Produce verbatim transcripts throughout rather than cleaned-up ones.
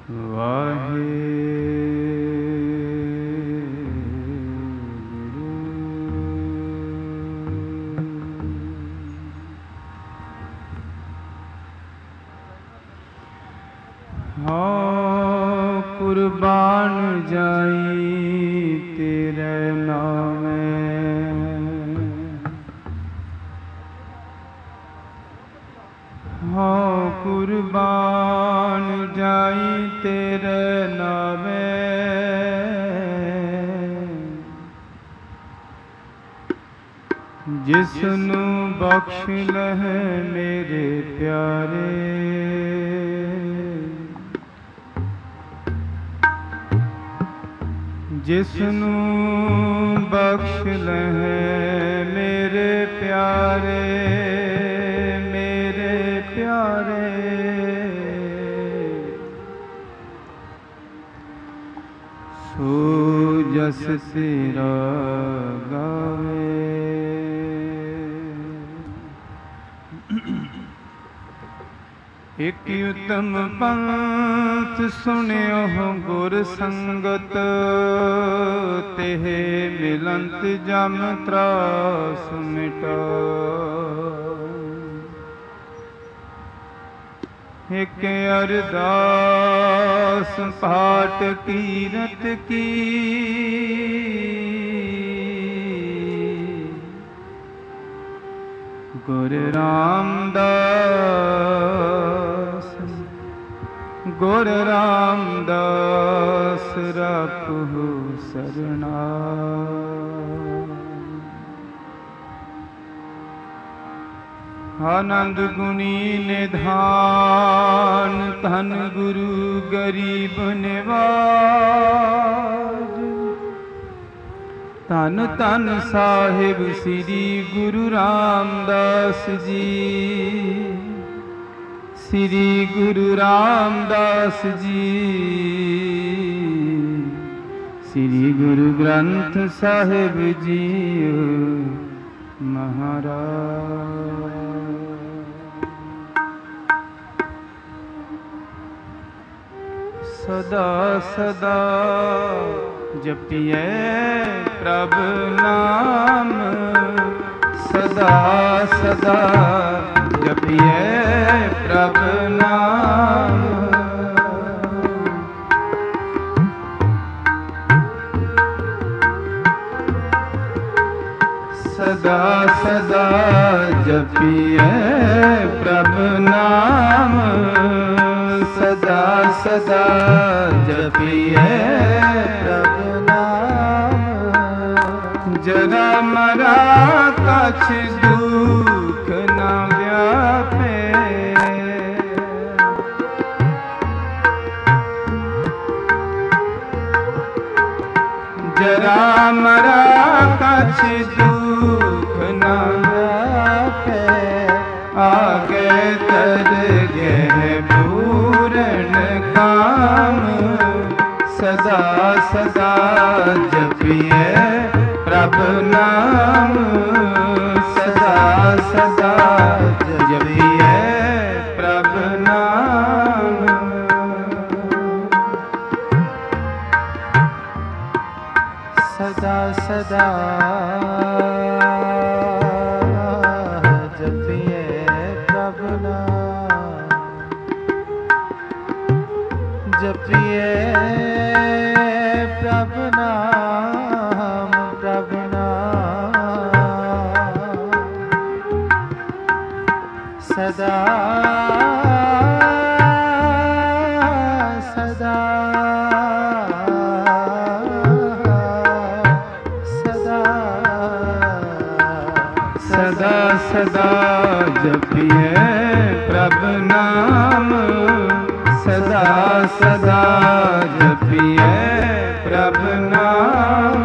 हाँ कुर्बान जाई तेरे नामे, हाँ कुर्बान जाई तेरे नामे, जिसनू बख्श लहे मेरे प्यारे, जिसनू बख्श लहे मेरे प्यारे, मेरे प्यारे। सो जस तेरा गावे। एक उत्तम पंथ सुनियो गुर संगत, तेह मिलंत जम त्रास मिटा। एक अरदास पाठ कीरत की, गुरु रामदास गुरु रामदास रखो सरना। आनंद गुनी निधान धन गुरु गरीब निवाज, धन धन साहिब श्री गुरु रामदास जी, श्री गुरु रामदास जी, श्री गुरु ग्रंथ साहिब जी महाराज। सदा सदा जपिए प्रभु नाम, सदा सदा जपिए प्रभु नाम। सदा सदा जपिए प्रभु नाम, सदा सदा जपिए प्रभु नाम। जरा मरा कछ दुख न व्यापे, जरा मरा कछ दुख न व्यापे। आगे तर गह पूर्ण काम, सदा सदा जपिए प्रभु नाम, सदा सदा जपिए प्रभु नाम। सदा सदा जपिए प्रभु नाम, जपिए प्रभु नाम, प्रभु नाम। सदा सदा सदा सदा जपिए प्रभु नाम, सदा सदा जपिए प्रभु नाम।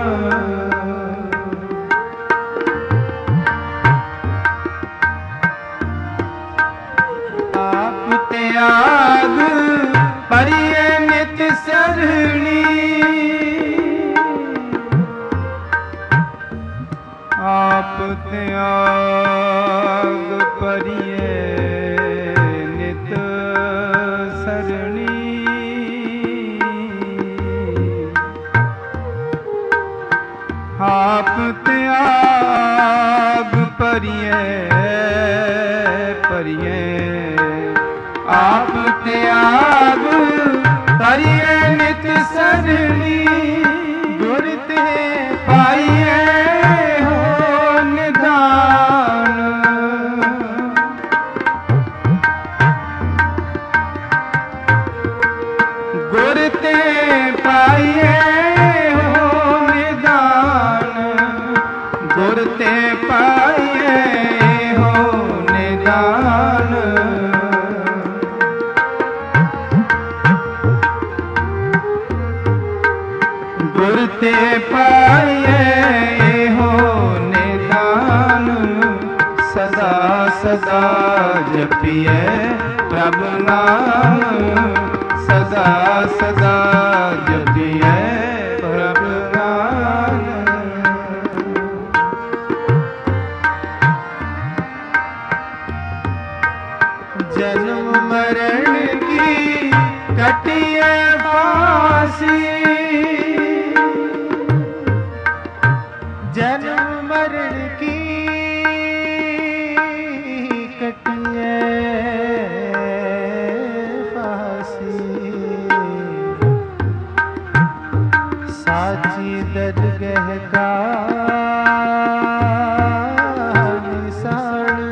आप त्याग परिये नित सरणी, आप त्याग परिये नित सरणी। परिये परिये आप त्याग करिए नित सरनी गुर ते पाइए हो निदान गुर ते पाइए हो निदान गुर ते पाइए हो निदान गुर ते पाइए हो निदान सदा सदा जपिए प्रभु नाम सदा सदा जपिए प्रभु नाम जन्म मरण की कटिए फांसी जन्म मरण की कटिए फांसी साची दरगह का निशान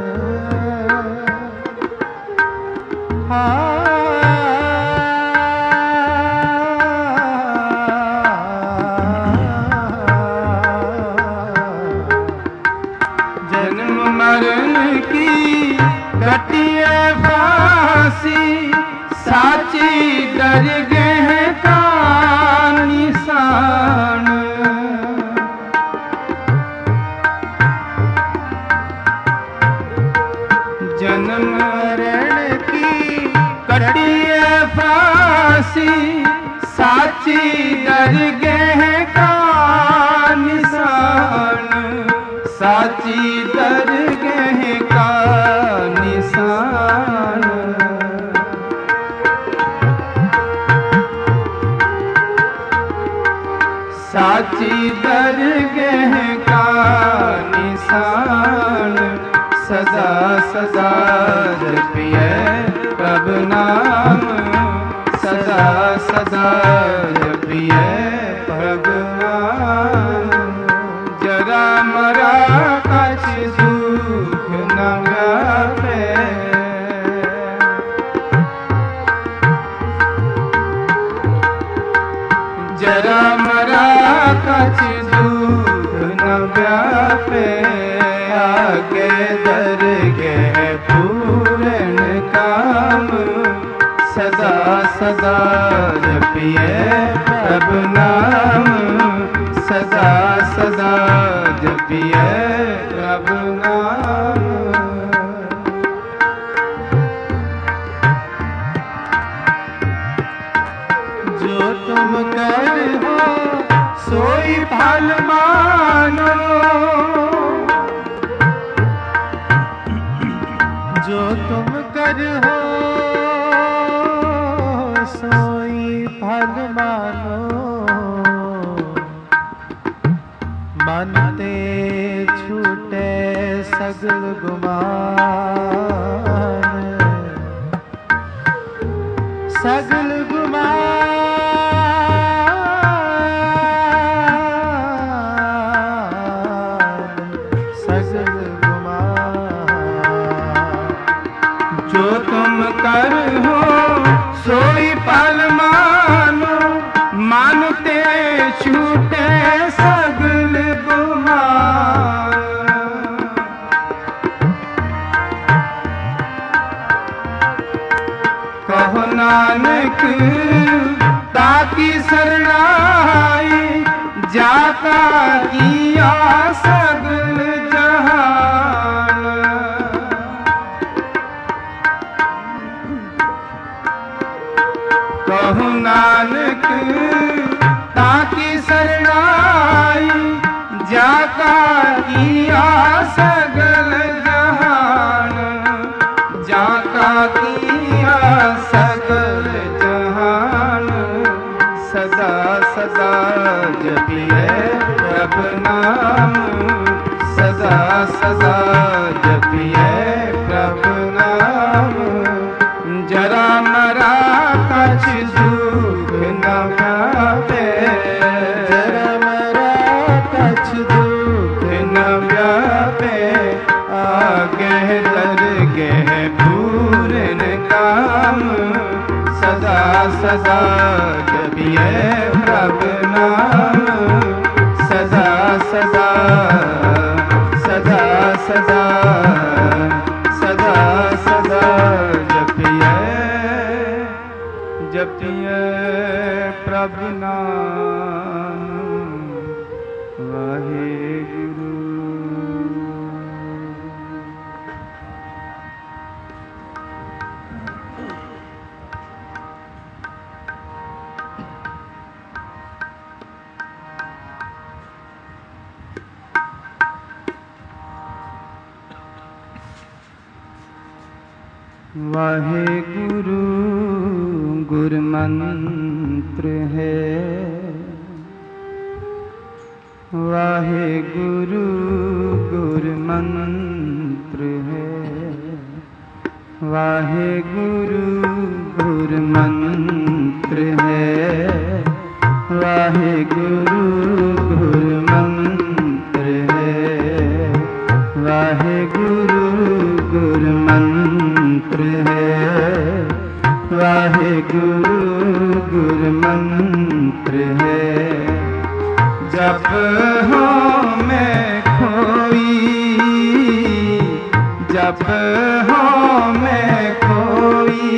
हाँ मरण की कटिए फांसी साची दरगह का निशान जन्म मरण की कटिए फांसी साची दरगह का निशान साची दरगह का निशान साची दरगह का निशान सदा सदा जपिए प्रभु नाम सदा सदा जपिए प्रभु नाम जरा मरा कछ दुख न व्यापे जरा मरा कछ दुख न व्यापे आगे दरगह पूर्ण काम सदा सदा जपिए प्रभु नाम सदा सदा जपिए प्रभु नाम जो तुम कर हो सोई फल मानो जो तुम कर हो सोई फल मानो मनते छूटे सगल गुमान सगल गुमान सगल गुमान जो तुम कर हो सोई फल मानो मानते छूटे सगल गुमान कहो नानक ताकी शरणाई जाता किया सगल जहान कहो नानक ताकी शरणाई जाता किया सगल जहान जाता किया सगल जहान सदा सदा जपिए प्रभु नाम सदा सदा सदा जपिए प्रभु नाम। जरा मरा कछ दुख न व्यापे, जरा मरा कछ दुख न व्यापे। आगे दरगह पूर्ण काम, सदा सदा जपिए प्रभु नाम। सदा सदा सदा सदा सदा सदा जपिए जपिए प्रभु नाम। वाहेगुरु। वाहेगुरु गुरु मंत्र है, वाहेगुरु गुरु मंत्र है। वाहेगुरु गुरु मंत्र है, वाहेगुरु गुरु मंत्र है। वाहेगुरु गुरु मंत्र है, वाहेगुरु गुरु मंत्र है। जप हो मैं खोई, जप हो मैं खोई।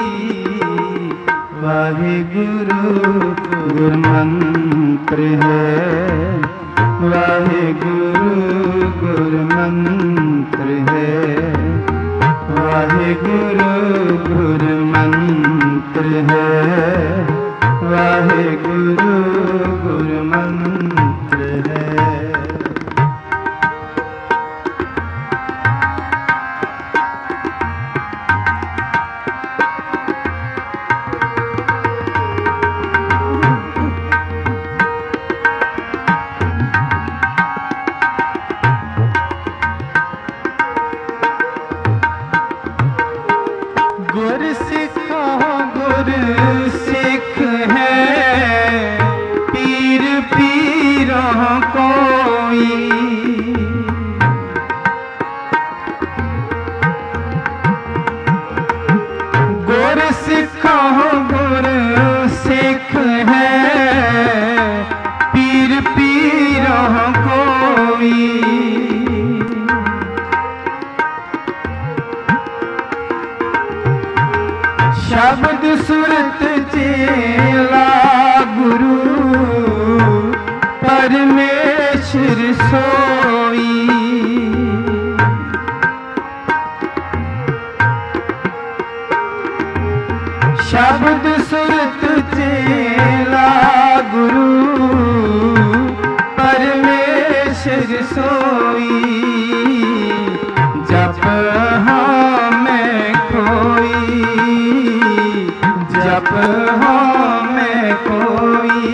वाहेगुरु गुरु मंत्र है, वाहेगुरु गुरु मंत्र है। वाहेगुरु गुरु मंत्र है, वाहेगुरु गुरु मंत्र है। गुर सिखो गुर सिख है, पीर पीरों कोई। गुर सिखो गुर सिख है, पीर पीरों कोई। शब्द सुरत चेला गुरु, परमेश्वर सोई। शब्द सुरत चेला गुरु, परमेश्वर सोई। जप हाँ मैं खोई, जप हो मैं कोई।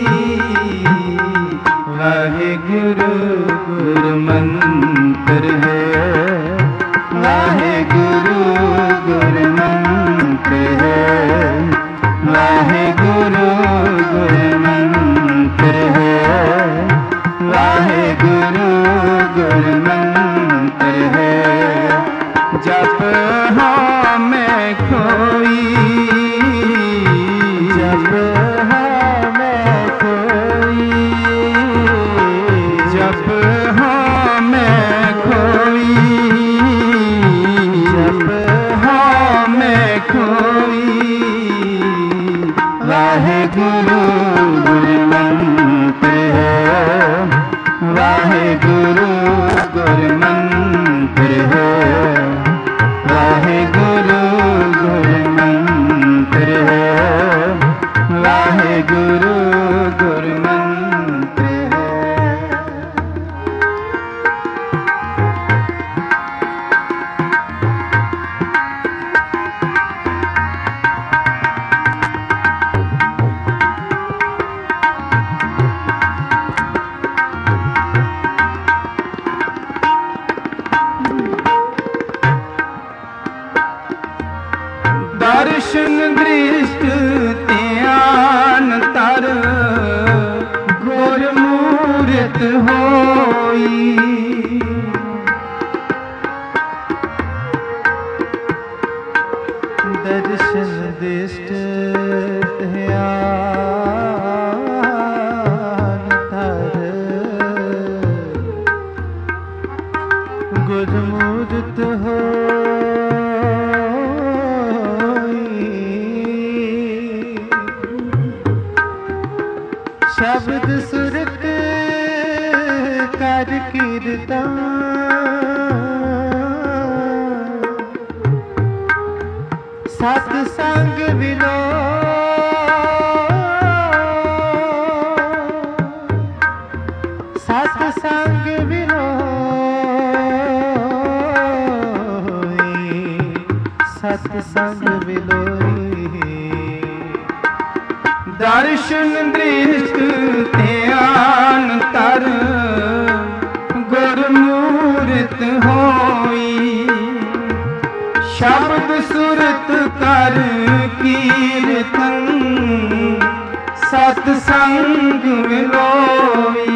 वाहेगुरु गुरु मंत्र है, वाहेगुरु गुरु मंत्र है। वाहेगुरु गुरु मंत्र है, वाहेगुरु गुरु मंत्र है। जप हो मैं खोई, जप हो मैं खोई। जप हो मैं खोई, जप हो मैं खोई। वाहेगुरु गुरु मंत्र है, वाहेगुरु गुरु मंत्र है। वाहेगुरु गुरु मंत्र है, वाहेगुरु गुरु मंत्र है। ध्यान धर गुरमूर्त होई शब्द सुरत कर कीर्तन सत्संग विलो सत्संग विलो सत्संग विलोई दर्शन दृष्ट ध्यान तर गुरमूर्त होई शब्द सुरत कर कीर्तन सत्संग विलोई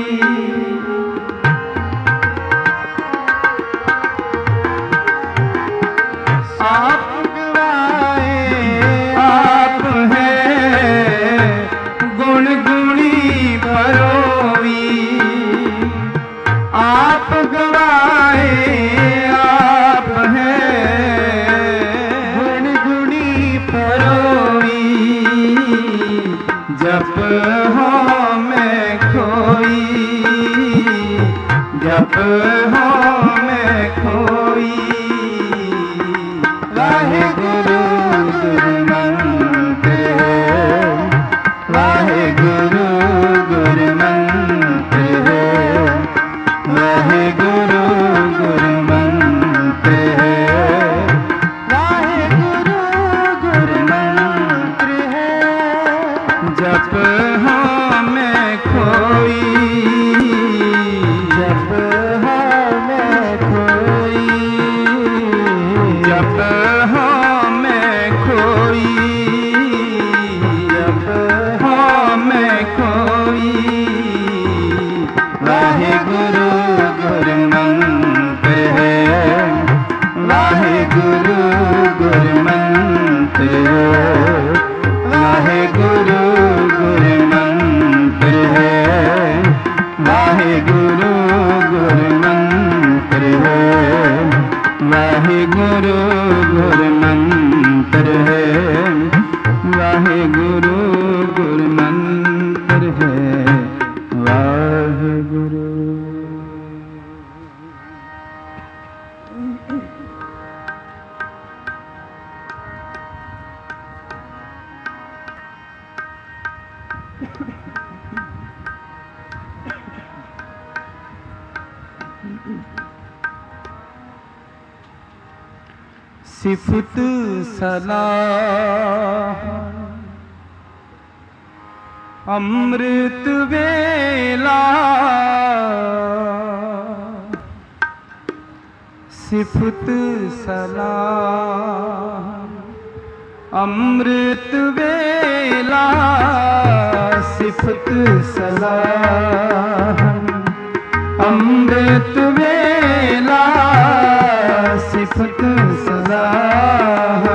आप गवाए आप है गुण गुणी परोई आप गवाए आप है गुण गुणी परोई जप हो मैं खोई जप हो मैं खोई वाहेगुरु गुरुमंत्र वाहेगुरु गुरुमंत्र वाहेगुरु गुरुमंत्र वाहेगुरु गुरुमंत्र जप हो मैं खोई जप हो मैं खोई जप हो मैं खोई जप हो मैं खोई वाहेगुरु गुरुमंत्र वाहेगुरु गुरुमंत्र वाहेगुरु गुरुमंत्र वाहेगुरु गुरुमंत्र वाहेगुरु गुरुमंत्र वाहेगुरु गुरुमंत्र वाहेगुरु सिफत सलाह अमृत वेला सिफत सलाह अमृत वेला सिफत सलाह अमृत वेला सिफत सलाह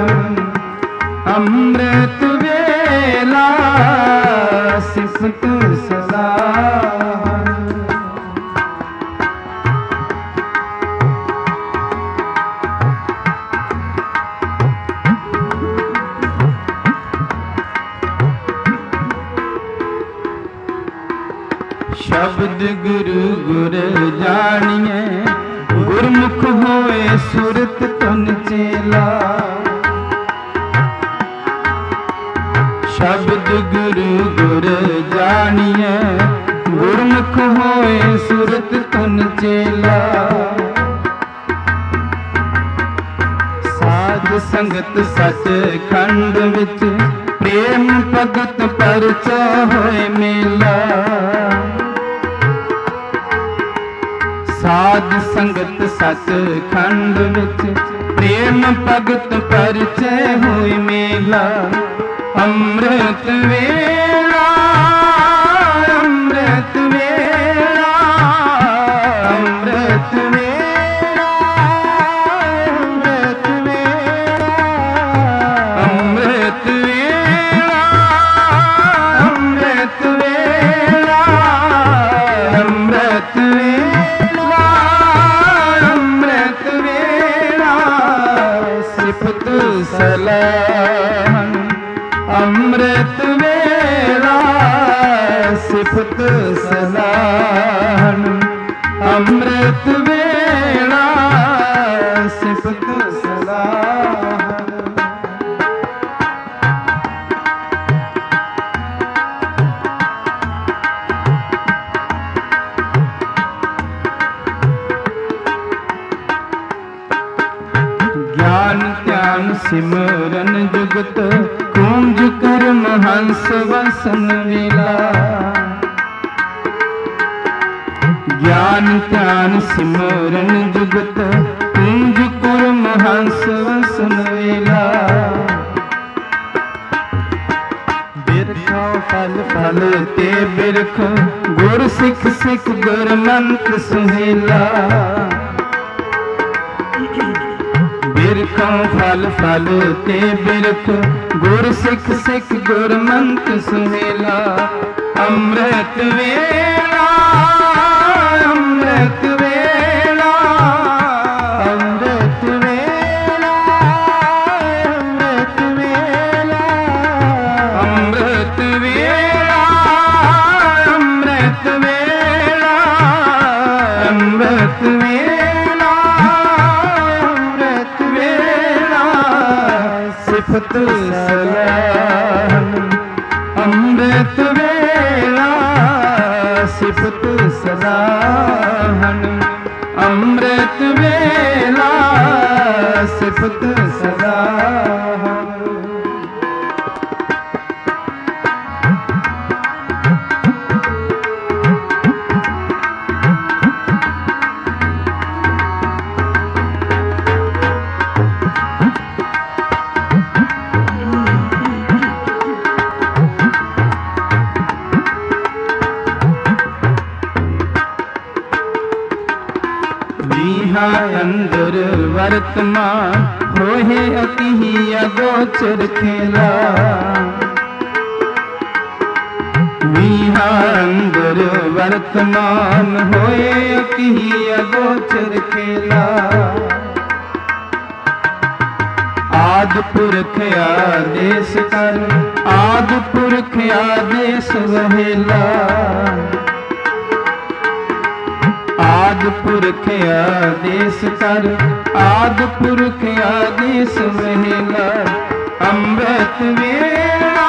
अमृत वेला सिफत सलाह शब्द गुरु गुर जानिए गुरमुख होए सुरत तुन चेला शब्द गुरु गुर जानिए गुरमुख होए सुरत तुन चेला साध संगत सच खंड विच प्रेम भगत परचा होए मेला साध संगत सच खंड विच प्रेम भगत परचय होई मेला अमृत वेला अमृत वेला अमृत वेला अमृत वेला अमृत वेला अमृत वेला सिफत सलाहन अमृत वेला सिफत सलाहन। ज्ञान ध्यान सिमरन जुगत कुंज कर्म हंस वसन वेला। ज्ञान ध्यान सिमरन जुगत कुंज कर्म हंस वसन वेला। बिरखों फल फल ते बिरख गुर सिख सिख गुर मंत्र सुहेला। बिरखों फल फल ते बिरख गुर सिख सिख गुर मंत्र सुहेला। अमृत वेला अमृत वेला अमृत वेला अमृत वेला अमृत वेला अमृत वेला अमृत वेला अमृत वेला सिफत सलाहन अमृत वेला सिफत सलाहन अमृत वेला सिफत सलाहन। अंदर वर्तमान होए अति अगोचर खेला। मीहा अंदर वर्तमान होए अति अगोचर खेला। आदि पुरख आदेश कर आदि पुरख आदेश वहेला। आदि पुरख आदेश कर आदि पुरख आदेश वहेला। अमृत वेला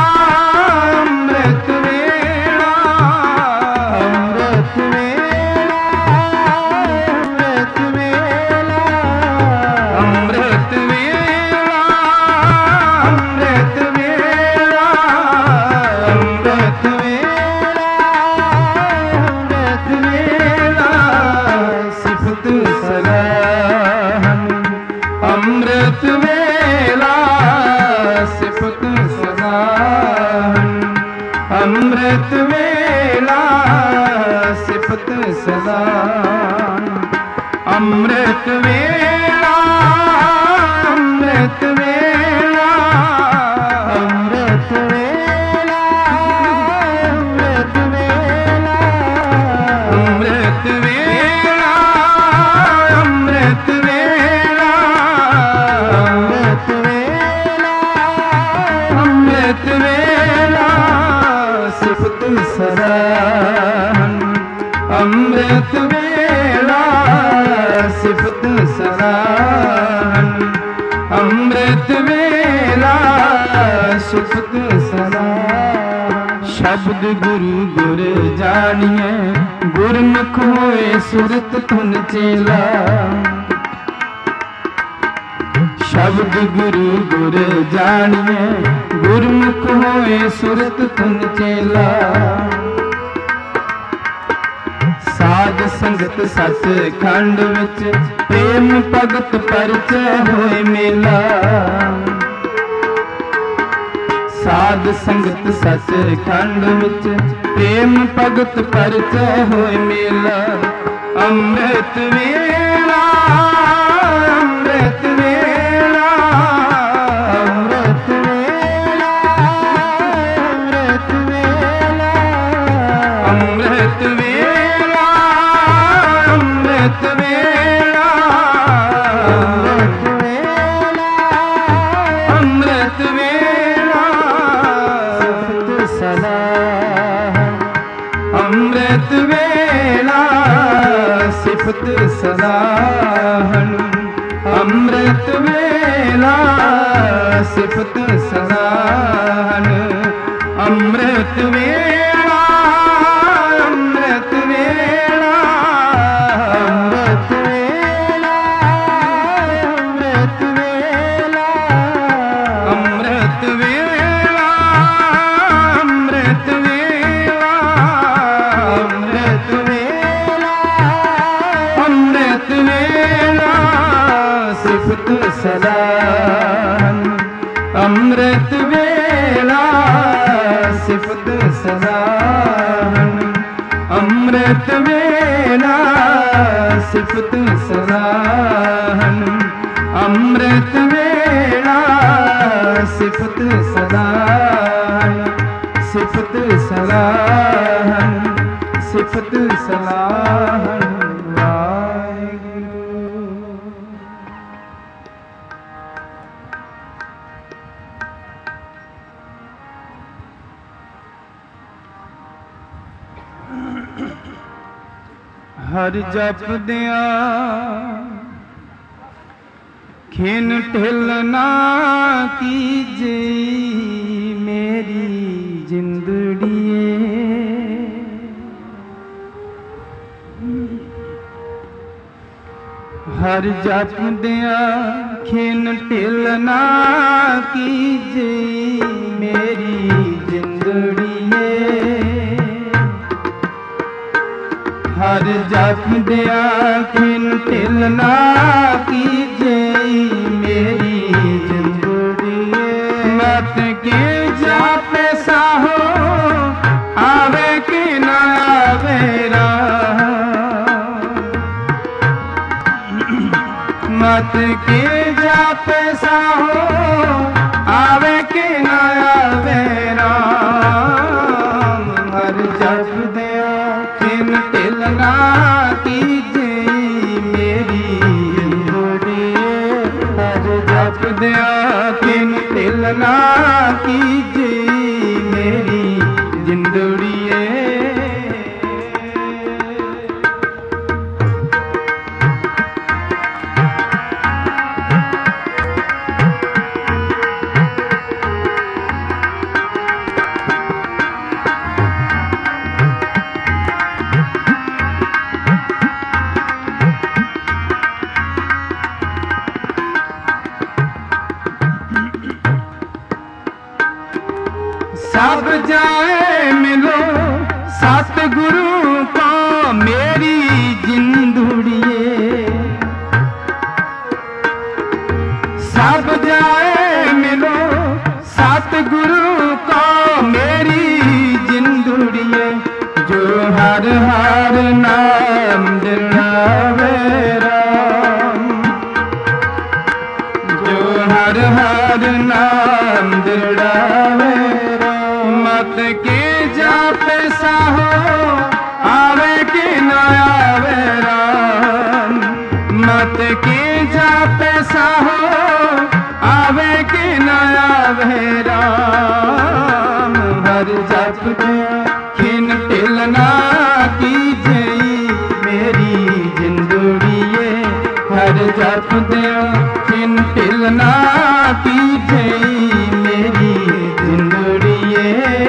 अमृत वेला अमृत वेला अमृत वेला अमृत वेला अमृत वेला अमृत वेला अमृत वेला सिफत सलाहन अमृत वेला सिफत सलाहन अमृत वेला सिफत सलाहन अमृत वेला अमृत वेला अमृत वेला अमृत वेला अमृत वेला अमृत वेला अमृत वेला अमृत वेला सिफत सलाहन अमृत वेला सिफत सलाहन अमृत वेला सिफत सलाहन। शब्द गुरु गुर जानिए गुरमुख होए सुरत धुन चेला। शब्द गुरु गुर जानिए गुरमुख होए सुरत धुन चेला। साध संगत सच खंड विच प्रेम भगत परिचय होए मेला। साध संगत सच खंड विच प्रेम भगत परिचय होए मेला। अमृत वेला अमृत वेला अमृत वेला अमृत वेला अमृत वेला अमृत वेला अमृत वेला अमृत वेला अमृत वेला सिफत सलाहन अमृत वेला सिफत सलाहन अमृत वेला अमृत वेला अमृत वेला अमृत वेला अमृत वेला अमृत वेला अमृत वेला अमृत वेला सिफत सलाहन अमृत वेला सिफत सलाहन अमृत वेला सिफत सलाहन अमृत वेला सिफत सलाहन सिफत सलाहन सिफत सलाहन वाहिगुरु। हर जपदिया खिन ढिलना कीजे मेरी जिंदड़िए हर जपदिया खिन ढिलना कीजे मेरी जिंदड़िए हर जपदिया खिन ढिलना कीजे मेरी जिंदड़िए मत के जापे साहो आवे कि न आवे मत के जापे साहो आवे कि न आवे राम हर जपदिया खिन ढिलना कीजे मेरी जिंदड़िए हर जपदिया खिन ढिलना कीजे मेरी जिंदड़िए सब जाए मिलो सतगुरु को मेरी जिंदड़िए सब जाए मिलो सतगुरु को मेरी जिंदड़िए जो हर हर नाम दिलावे राम जो हर हर नाम दिलावे मत के जापे साहो आवे कि न आवे राम मत के जापे साहो आवे कि न आवे राम हर जपदिया खिन ढिलना कीजे मेरी जिंदड़िए हर जपदिया खिन ढिलना कीजे मेरी जिंदड़िए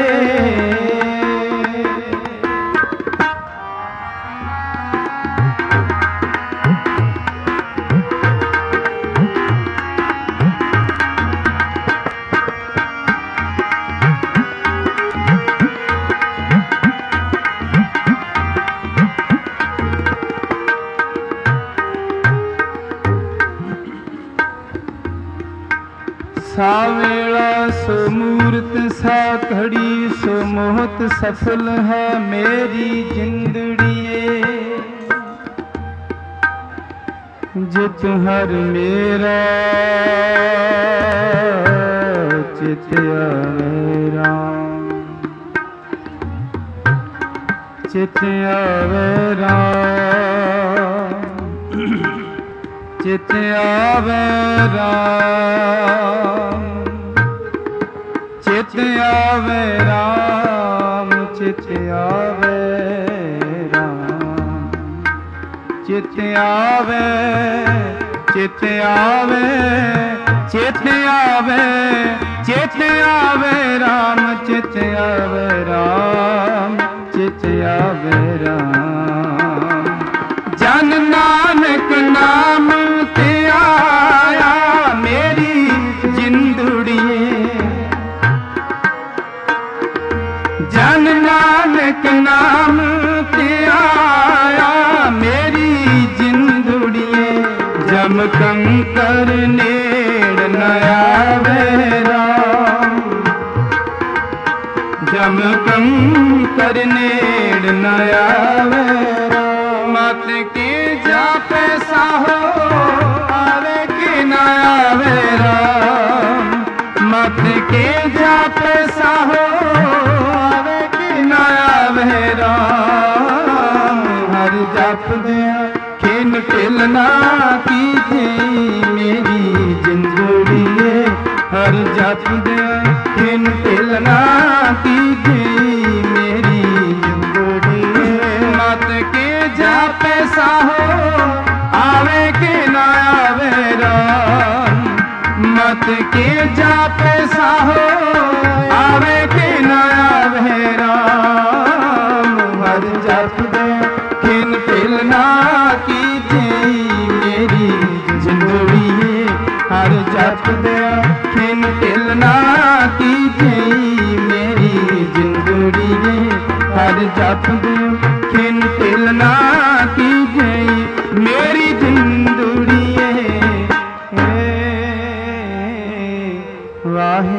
सावेला सुमूर्त सा घड़ी सुमोहत सफल है मेरी जिंदड़िए जित हर मेरा चित आवे राम चित आवे राम चित आवे राम चित आवे राम चित आवे चित आवे चित आवे चित आवे चित आवे राम चित आवे राम चित आवे राम। जन नानक नाम ते आया मेरी जिंदड़िए, जन नानक नाम ते आया मेरी जिंदड़िए। जम कंकर नेड़ न आवे राम, जम कंकर नेड़ न आवे राम। मत के जापे साहो आवे कि न आवे राम, मत के जापे साहो आवे कि न आवे राम। हर जप दे खिन टिलना कीजे मेरी जिंदड़िए, हर जप दे खिन टिलना कीजे मेरी जिंदड़िए। मत के जापे साहो आवे कि न आवे राम, मत के जापे साहो आवे कि न आवे राम। हर जप दे खिन टिलना कीजे मेरी जिंदड़िए, हर जप दे खिन टिलना कीजे मेरी जिंदड़िए, हर जप दे खिन टिलना कीजे मेरी जिंदड़िए। वाहे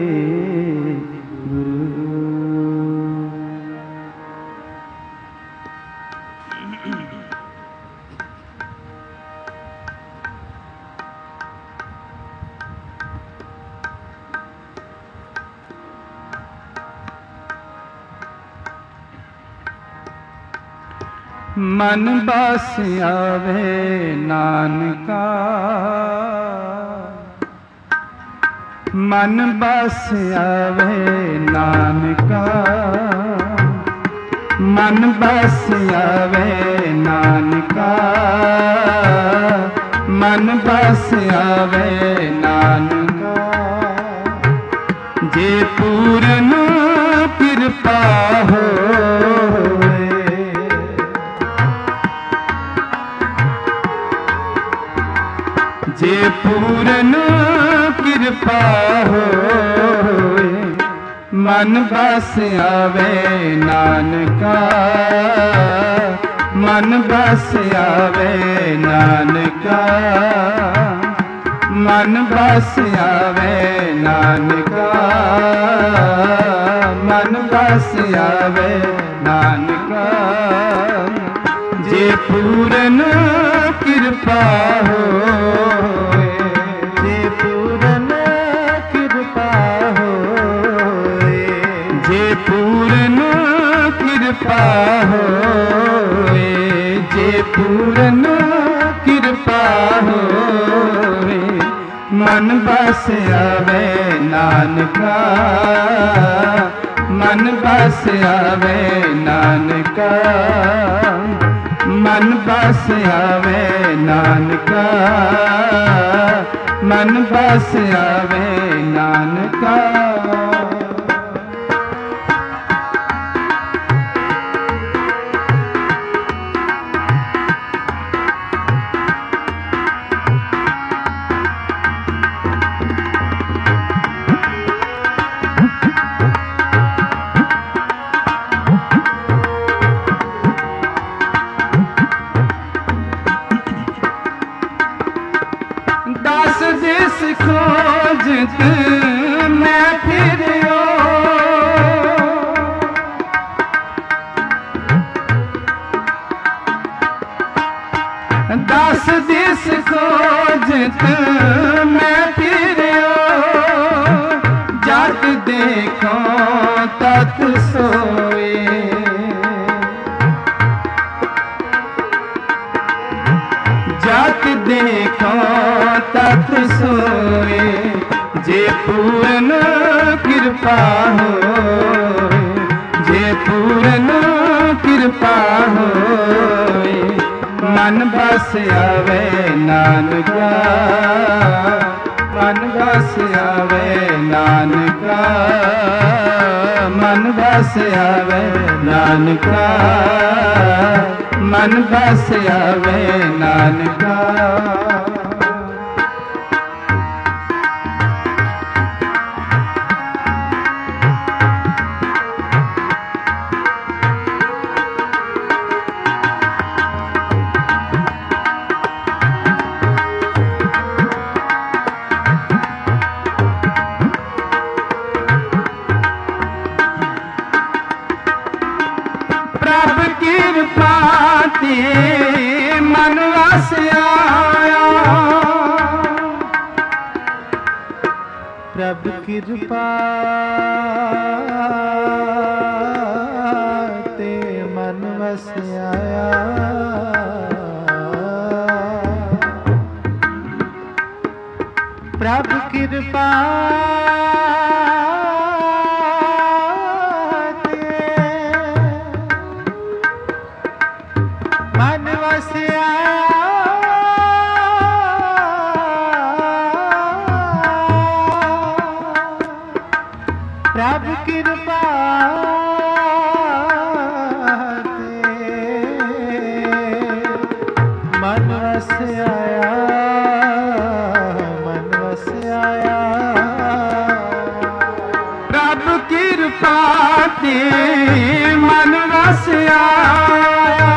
मन बस आवे नानका, मन बस आवे नानका, मन बस आवे नानका, मन बस आवे नानका। जे पूरन कृपा होवे, जे पूरन कृपा होए। मन बस आवे नानका, मन बस आवे नानका, मन बस आवे नानका, मन बस आवे नानका। जे पूरन कृपा होए, जे पूरन कृपा होए, जे पूरन कृपा होए, जे पूरन कृपा होए। मन बस आवे नानका, मन बस आवे नानका, मन बस आवे नानका, मन बस आवे नानका। दास जिस खोजत मैं फिरियो, दास जिस खोजत मैं फिरियो। जट देखो तत सोए, जट देखो तत सोए। जे पूरन कृपा होए, जे पूरन कृपा होए। मन बस आवे नानका, मन बस आवे नानका, मन बस आवे नानका, मन बस आवे नानका। मन वस आया, प्रभु कृपा ते मन वस आया, प्रभु कृपा प्रभु कृपा मन वस आया, मन वस आया, प्रभु कृपा ते मन वस आया,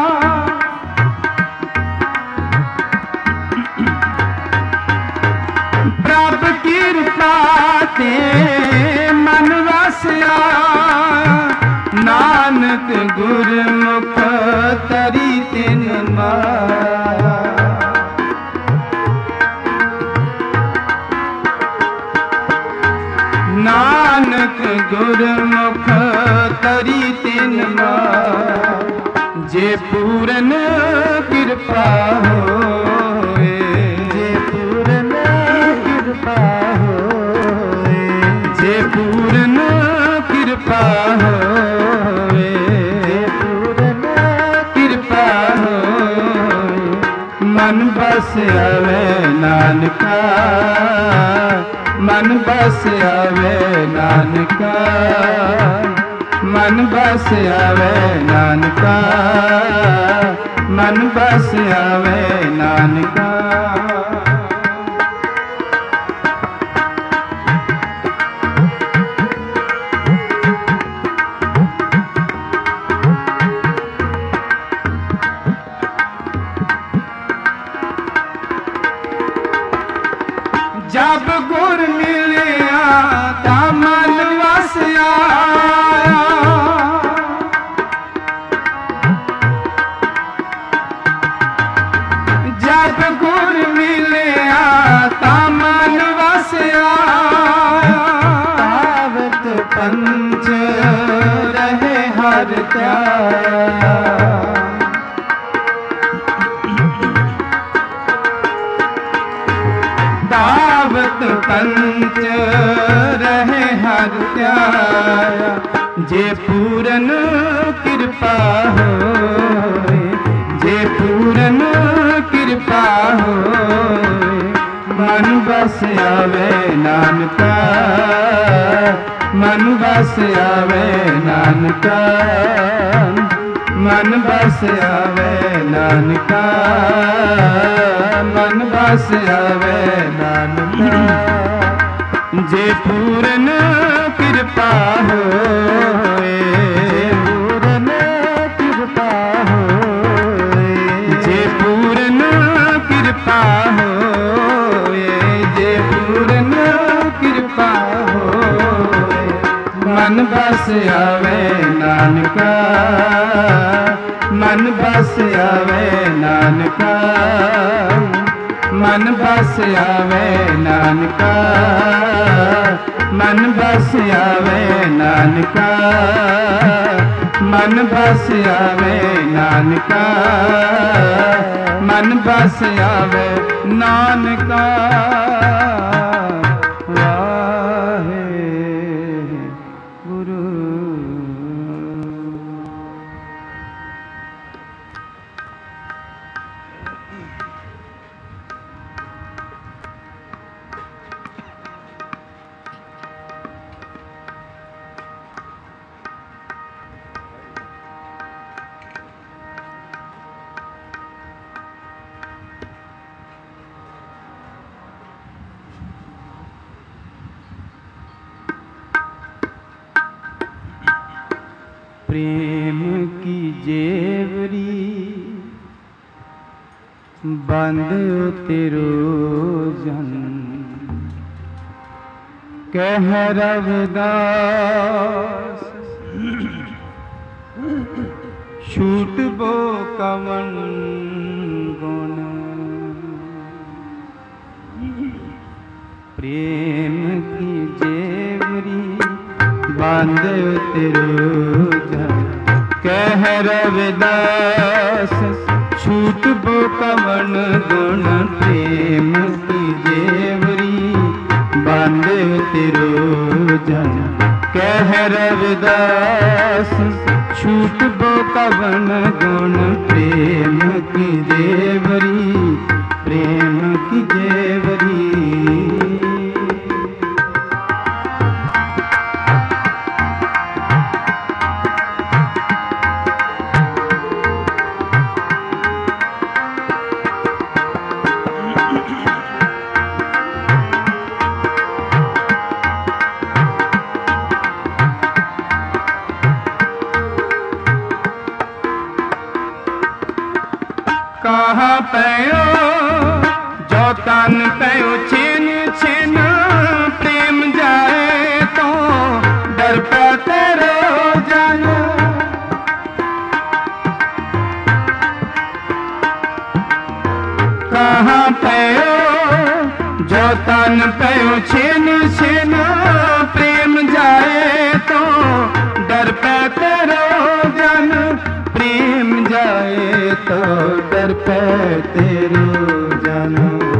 प्रभु कृपा ते मन वस आया, नानक गुरमुख तरी तिन माया, नानक गुरमुख तरी तिन माया, जे पूरन कृपा होए, जे पूरन कृपा होए, जे पूरन कृपा होए, जे पूरन कृपा होए, मन बस आवे नानका, मन बस आवे नानका, मन बस आवे नानका, मन बस आवे नानका। जब गुर मिलिया ता मन वस आया, जब गुर मिलिया ता मन वस आया, तावत पंच रहे हर त्याया, तावत पंच रहे हर त्याया, जे पूरन कृपा होए, जे पूरन कृपा होए, मन बस आवे नानका, मन बस आवे नानका, मन बस आवे नानका, मन बस आवे नानका, जे पूरन कृपा होए, पूरन कृपा होए, जे पूरन कृपा होए, जे पूरन कृपा होए, मन बस आवे नानका, मन बस आवे नानका, मन बस आवे नानका, मन बस आवे नानका, मन बस आवे नानका, मन बस आवे नानका। वाहे गुरु। प्रेम की जेवरी बांधे तेरो जन कह रविदास छूट बो कवन गुण प्रेम की जेवरी बांधे तेरो जन कह रविदास छूट बो कवन गुण प्रेम की जेवरी बांधे तेरो जन कह रविदास छूट बो कवन गुण प्रेम की जेवरी प्रेम की जेवरी कहाँ पयो जो तन पयो छिन छिन प्रेम जाए तो डर पे तेरो जन कहाँ पयो जो तन पयो छिन छिन प्रेम जाए तो डर पे तेरो जन प्रेम जाए तो डर पे तेरो जन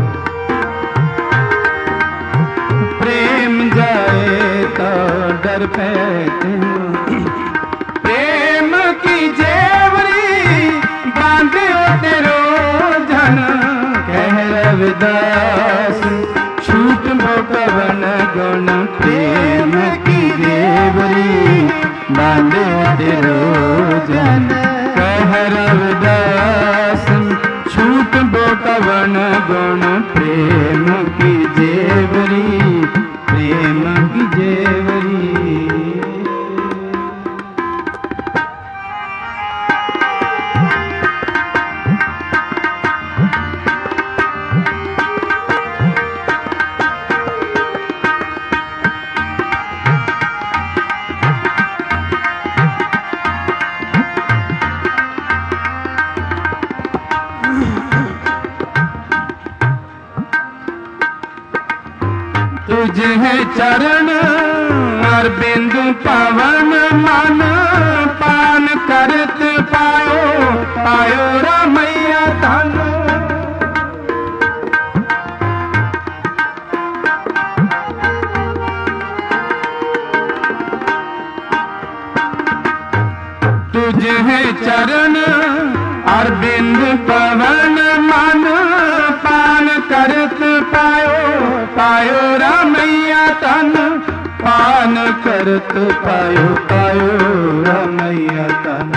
प्रेम जाए तो डर पे तेरो प्रेम की जेवरी बांधे तेरो जन कह रविदास छूट बो कवन गुण प्रेम की जेवरी बांधे तेरो जन कह रविदास छूट बो कवन गुण प्रेम की जेवरी प्रेम की जेवरी तुझे है चरण और बिंदु पवन मन पान करत पायो पायो रामैया धन तुझे है चरण और बिंदु पवन मन पान करत पायो पायो रामैया तन पान करत पायो पायो रामैया तन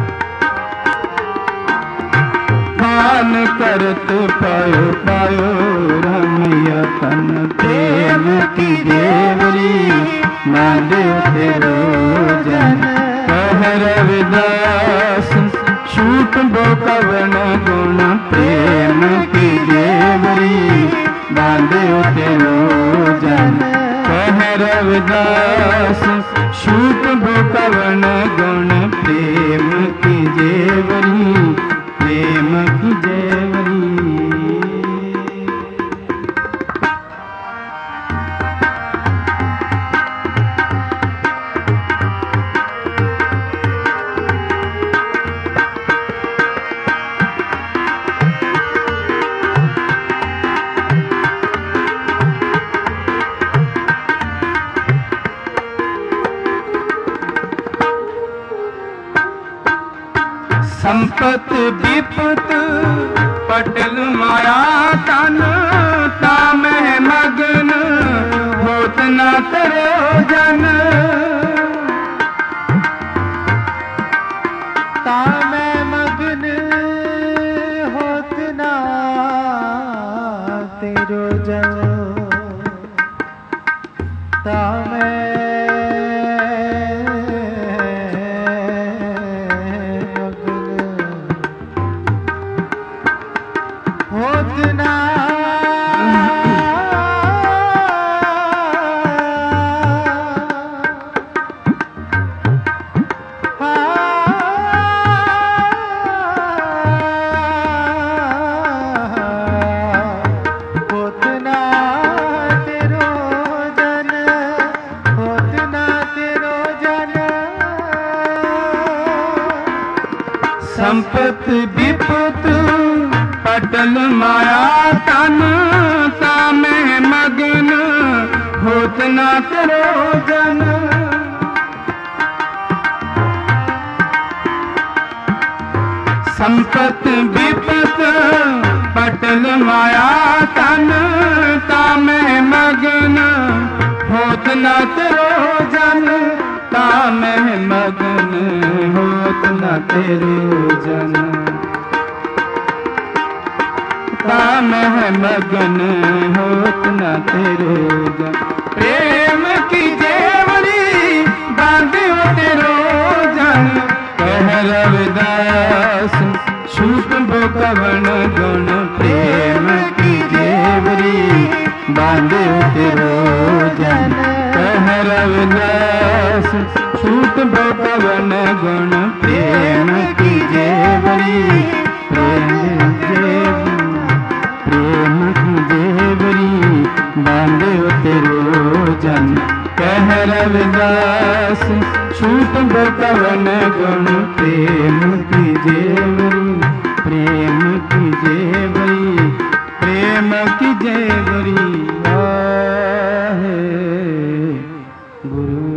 पान करत पायो पायो रामैया तन प्रेम की जेवरी बांधे तेरो जन कह रविदास छूट बो कवन गुण प्रेम की जेवरी बांधे तेरो जन कह रविदास छूट बो कवन गुण प्रेम की जेवरी प्रेम की जेवरी संपत विपत पटल माया तन ताम मगन होत न तेरो जन ताम मगन होत न तेरो जन ताम संपत विपत पटल माया तन तामे मगन होत ना तेरो जन। संपत विपत पटल माया तन तामे मगन होत ना तेरो जन। तामे मगन होत ना तेरो जन। तामे मगन होत ना तेरो जन। प्रेम की जेवरी बांधे तेरो जन। कह रविदास छूट कवन गुण। प्रेम की जेवरी बांधे तेरो जन। कह रविदास छूट कवन गुण। प्रेम की जेवरी प्रेम जेवरी प्रेम की जेवरी बांधे तेरो जन। कह रविदास छूट कवन गुण। प्रेम की जेवरी प्रेम की जेवरी प्रेम की जेवरी आहे गुरु।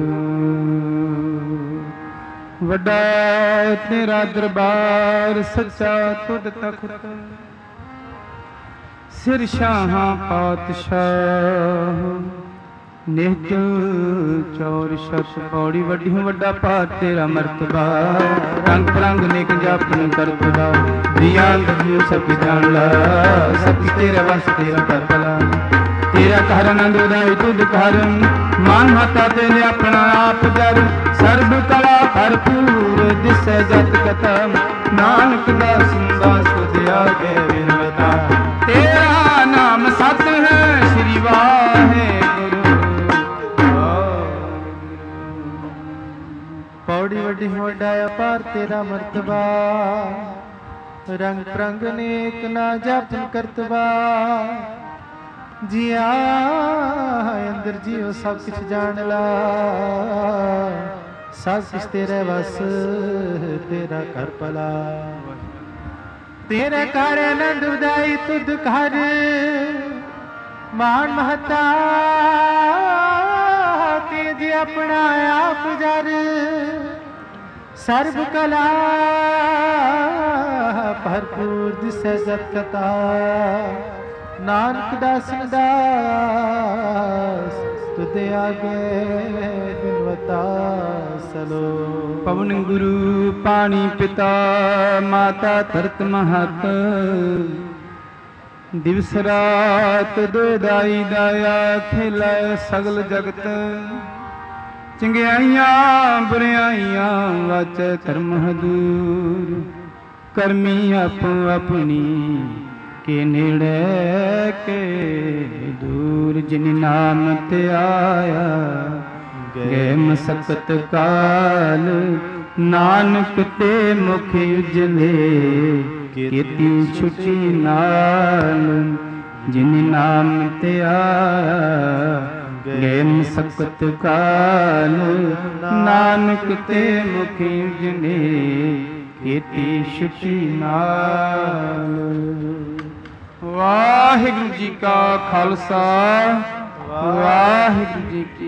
वड्डा तेरा दरबार सच्चा तुद तख्त। सिर शाहां पातशाह निहत चौर शत पौड़ी। वड्डी वड्डा भार तेरा मरतबा। रंग रंग नेक जापन करतबा। दिया दरियो सब जान ला। सब तेरा वस तेरा परबला। तेरा घर आनंद उदाई तुद घर। मान माता तेरे अपना आप जर। सर्ब कला भरपूर दिसै जत कथा। नानक दास दास तुझ आगे विनवता। तेरा नाम सत है श्री वाहेगुरु। पौड़ी वड्डी वड्डा अपार तेरा मर्तबा। रंग प्रंग नेक ना जापन करतबा। जिया अंदर जियो सब कुछ जान ला। सब कुछ तेरे बस तेरा कर पला। तेरे घर आनंद उदाई तुद घर। मान महता तेज अपना आप जर। सर्व कला भरपूर दिसै जत कथा। नानक दास दास तुझे आगे बिनवता सलो। पवन गुरु पानी पिता माता धरत महत। दिवस रात दोदाई दाया खिलाए सगल जगत। चंगियाइयां बुरियाइयां वाचै धर्म हदूर। करमी आपो अपनी के नेड़े के दूर। जिन नाम ते आया गए मसकत काल। नानक ते मुख उजले केती छुटी नाल। जिन नाम ते आया गए मसकत काल। नानक ते मुख उजले केती छुटी नाल। वाहिगुरु जी का खालसा वाहिगुरु जी की